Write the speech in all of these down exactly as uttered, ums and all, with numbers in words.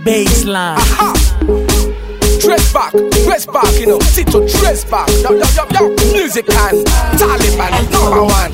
baseline. Aha. Dress back, dress back, you know. Tito, dress back. Yo, yo, yo, yo. Music and Taliban, number one.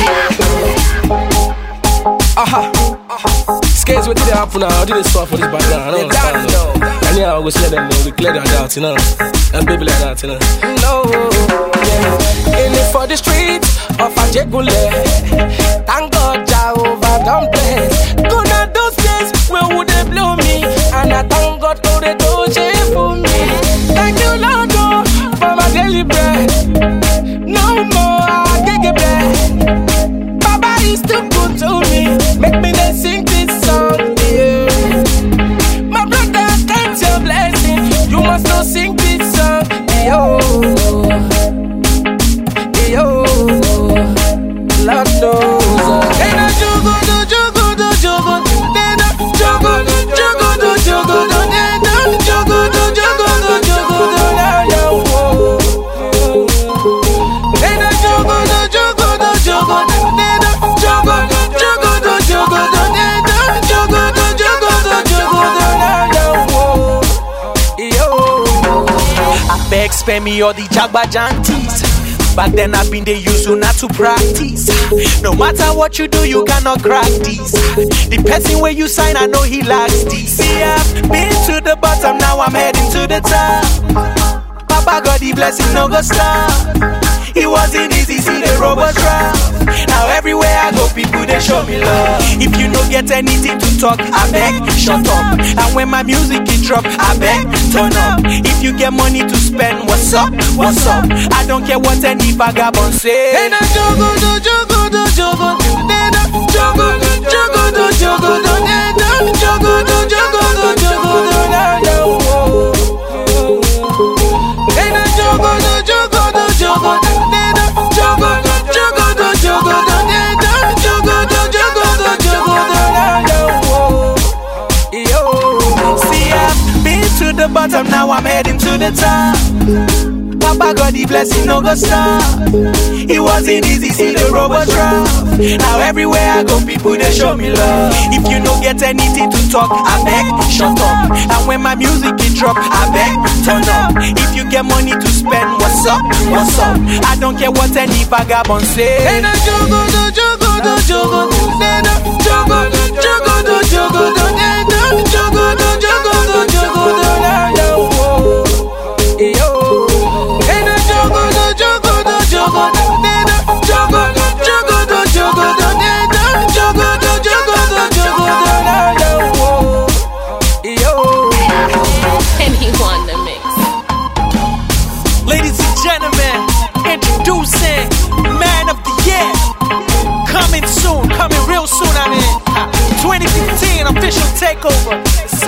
Aha. Uh-huh. Skates what did it happen now? How did it start for this background? I don't understand. No. And yeah, I was let them know. We clear that out, you know. And baby like that, you know. No, yeah. In it for the streets of Ajegule. Thank God Jehovah don't play. Gonna those days where would they blow me? And I thank God for the doje for me. Thank you, Lord, oh, for my daily bread. No more I get it back. Baba is too good to me. Make me then sing this song, yeah. My brother, count your blessing. You must not sing this song, yo. Yo, Lord knows. Then I jogo, do jogo, do jogo. Then I jogo, do jogo, do jogo. Then I jogo, do jogo, do jogo. Then I jogo, do jogo, do jogo. Then I jogo, do jogo, do jogo. Then I jogo, do jogo, do jogo. Yo, I beg spare me all the jagba janties. Back then I been they use you not to practice. No matter what you do, you cannot crack this. The person where you sign, I know he likes this. See, I've been to the bottom, now I'm heading to the top. Papa got the blessing, no go stop. It wasn't easy, see the robots drop. Now everywhere I go, people they show me love. If you don't get anything to talk, I beg, shut up. And when my music it drop, I beg, turn up. If you get money to spend, what's up, what's up? I don't care what any vagabond say. Then I jogo, do jogo, do jogo. Then I jogo, do jogo, do jogo. Then I jogo, do jogo, do jogo. Then I jogo, do jogo, do jogo. Then I jogo, do jogo, do jogo. Then I jogo, do jogo, do jogo. Yo, see I've been to the bottom, now I'm heading to the top. Papa got the blessing, no go stop. It wasn't easy, see the robot drop. Now everywhere I go, people they show me love. If you don't get anything to talk, I beg, shut up. And when my music it drop, I beg, turn up. If you get money to spend, what's up, what's up? I don't care what any vagabond say. Then I jogo, do jogo, do jogo. Then I jogo, do jogo, do jogo. Then I jogo, do jogo, do jogo. Yo. Anyone to mix. Ladies and gentlemen, introducing Man of the Year. Coming soon, coming real soon, I mean. twenty fifteen official takeover.